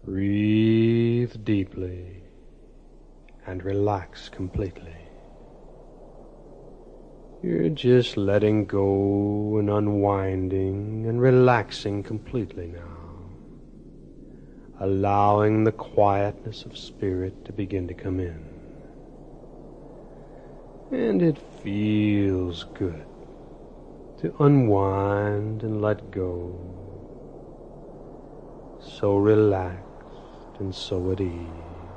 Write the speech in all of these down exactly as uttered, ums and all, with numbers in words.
Breathe deeply and relax completely. You're just letting go and unwinding and relaxing completely now, allowing the quietness of spirit to begin to come in. And it feels good to unwind and let go, so relaxed and so at ease.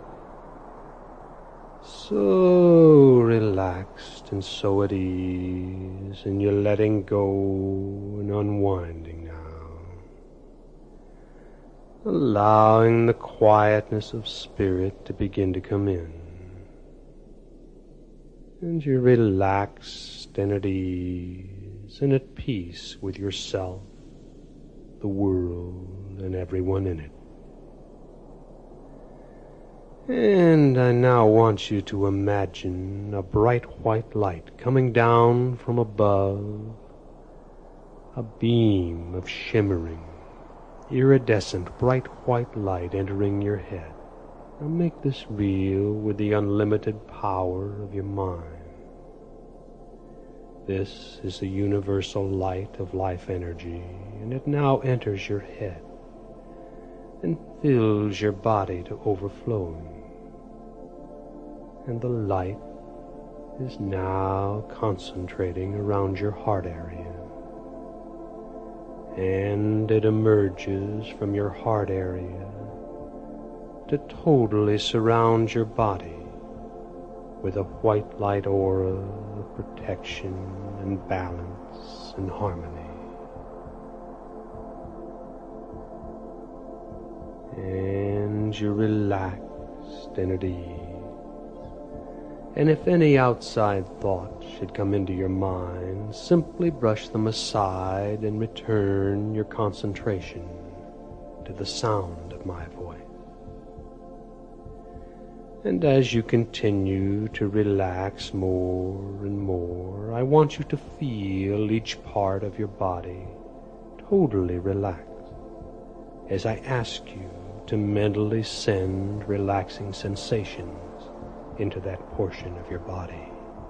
So relaxed and so at ease, and you're letting go and unwinding now, allowing the quietness of spirit to begin to come in, and you're relaxed and at ease and at peace with yourself, the world, and everyone in it. And I now want you to imagine a bright white light coming down from above, a beam of shimmering, iridescent, bright white light entering your head. Now make this real with the unlimited power of your mind. This is the universal light of life energy, and it now enters your head and fills your body to overflowing. And the light is now concentrating around your heart area, and it emerges from your heart area to totally surround your body with a white light aura of protection and balance and harmony. And you're relaxed and at ease. And if any outside thoughts should come into your mind, simply brush them aside and return your concentration to the sound of my voice. And as you continue to relax more and more, I want you to feel each part of your body totally relaxed as I ask you to mentally send relaxing sensations into that portion of your body.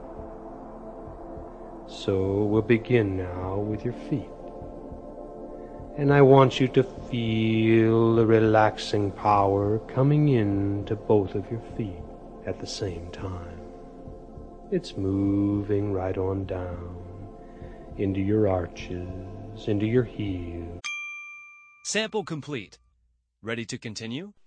So we'll begin now with your feet. And I want you to feel the relaxing power coming into both of your feet at the same time. It's moving right on down into your arches, into your heels. Sample complete. Ready to continue?